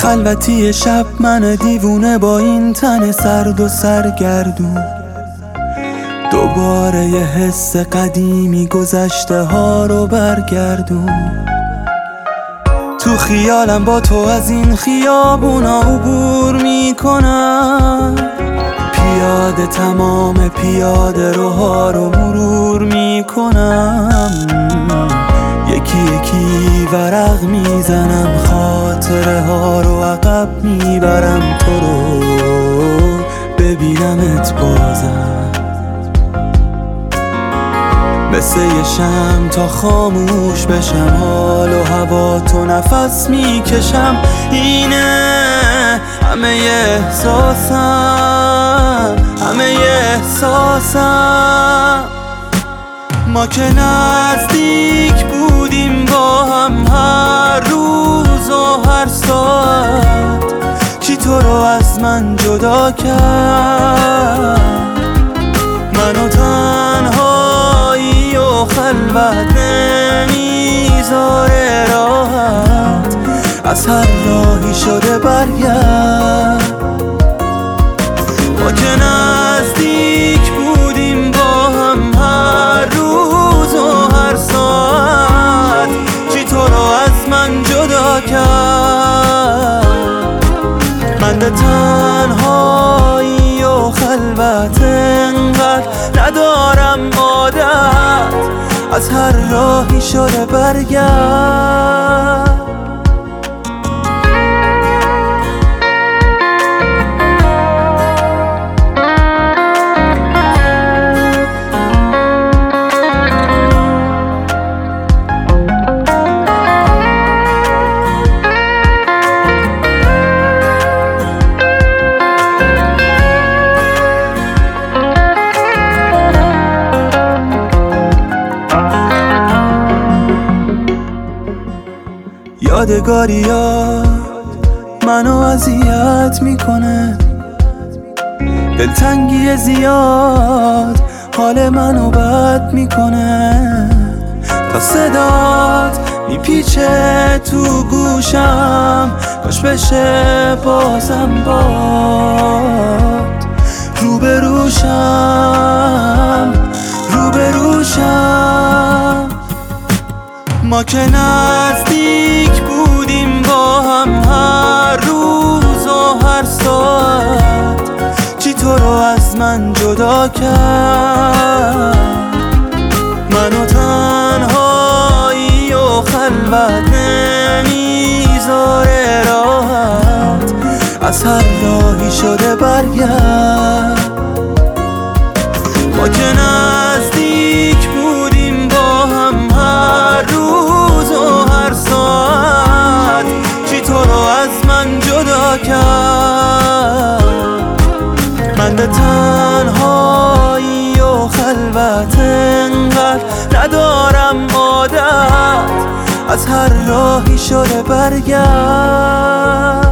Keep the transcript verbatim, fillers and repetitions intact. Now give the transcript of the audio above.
خلوتی شب من دیوونه با این تن سرد و سرگردون، دوباره یه حس قدیمی گذشته ها رو برگردون. تو خیالم با تو از این خیابونا عبور میکنم، پیاده تمام پیاده روها رو مرور میکنم، یکی یکی ورق میزنم، خاطره ها رو عقب میبرم، تو رو ببینمت بازم مثل یه شمع تا خاموش بشم، حال و هوا تو نفس میکشم. اینه همه احساسم، همه احساسم. ما که نزدیک بودیم با هم هر روز و هر ساعت، کی تو رو از من جدا کرد؟ منو تنهایی و خلوت نمیذاره راحت، از هر راهی شده برگرد. ما که نزدیک بودیم با هم هر روز و هر ساعت، چی تو رو از من جدا کرد؟ من به تنهایی و خلوت انقدر ندارم عادت، از هر راهی شده برگرد. یادگاریات منو اذیت میکنه، دلتنگی زیاد حال منو بد میکنه، تا صدات میپیچه تو گوشم، کاش بشه بازم باد روبروشم، روبروشم. ما که نزدیک بودیم با هم هر روز و هر ساعت، چی تو رو از من جدا کرد؟ منو تنهایی و خلوت نمیذاره راحت، از هر راهی شده برگرد. ما که نزدیک بودیم با هم هر روز و هر ساعت، چی تو رو از من جدا کرد؟ من به تنهایی و خلوت انقدر ندارم عادت، از هر راهی شده برگرد.